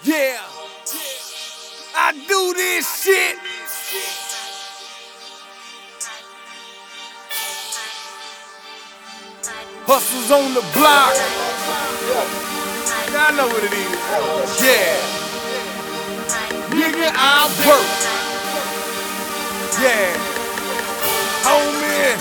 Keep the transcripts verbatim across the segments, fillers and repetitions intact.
Yeah, I do this shit. Hustles on the block. I know what it is. Yeah, nigga, I work. Yeah, homie,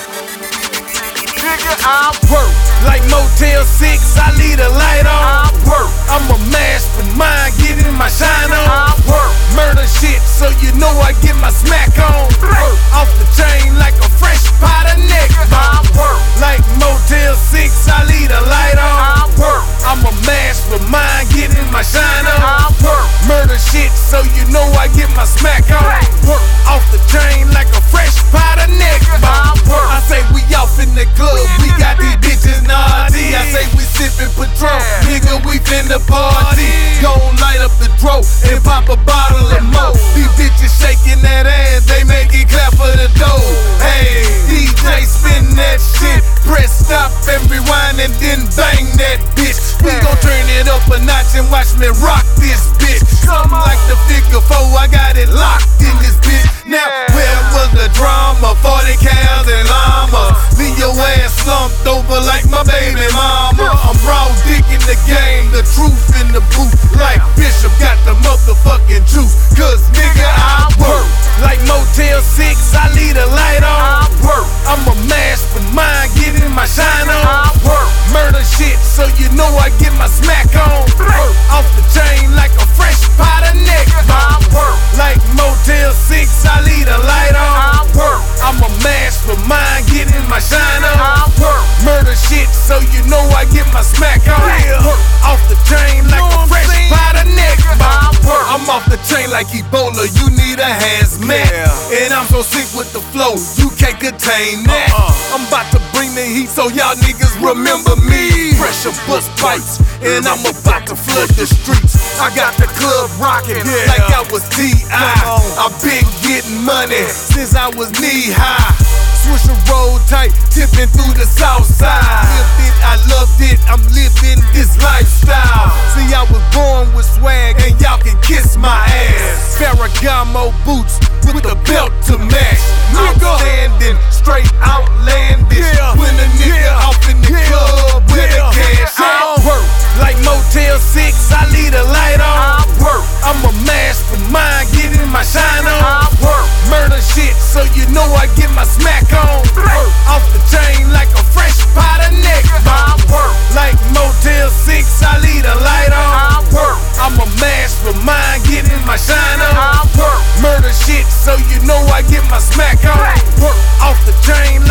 nigga, I work. Like Motel six, I leave the light on. I work. I'm a mastermind, getting my shine on. I work. Murder shit, so you know I get my smack on. Work. Off the chain like a fresh pot of neck. I work. Like Motel six, I leave the light on. I work. I'm a mastermind, getting my shine on. I work. Murder shit, so you know I get my smack on. Work. Off the chain like a fresh pot of neck. I work. I say we off in the club, we got these bitches naughty. I say we sippin' Patron, nigga, we finna party. Gon' light up the dro and pop a bottle of mo. These bitches shaking that ass, they make it clap for the dough. Hey, D J spin that shit, press stop and rewind and then bang that bitch. We gon' turn it up a notch and watch me rock this bitch. Something like the figure four, I got it locked in this bitch. Now, where was the drama? forty cows and llamas. Leave your ass slumped over like my baby mama. I'm raw dick in the game, the truth in the booth. Like Bishop got the motherfucking juice. Cause nigga, I work. Like Motel six, I leave the light on. I work. I'm a mastermind, getting my shine on. I work. Murder shit, so you know I get my smack on. Work. Off the chain like a fresh pot of neck. I work. Like Motel six, I leave the light on. I work. I'm a mastermind, getting my shine on. I work. Murder shit, so you know I get my smack on. Work. Off the chain like a fresh pot of neck. I work. I'm off the chain like Ebola, you need a hazmat. And I'm so sick with the flow, you can't contain that. I'm about to bring the heat, so y'all niggas remember me. Pressure bust pipes, and I'm about to flood the streets. I got the club rocking like I was T I I've been getting money since I was knee high. Swisher roll tight, tipping through the south side. Lived it, I loved it, I'm living this lifestyle. See, I was born with swag, and y'all can kiss my ass. Ferragamo boots with the belt to match. Outstanding, straight outlandish. When a nigga off in the club with the cash I work. Like Motel six, I leave the light on. I work. I'm a mastermind, getting my shine on. I work. Murder shit, so you know I get my smack on. Work. Off the chain like a fresh pot of neck. I work. Like Motel six, I leave the light on. I work. I'm a mastermind, getting my shine on. I work. Murder shit, so you know I get my smack on. Work. Off the chain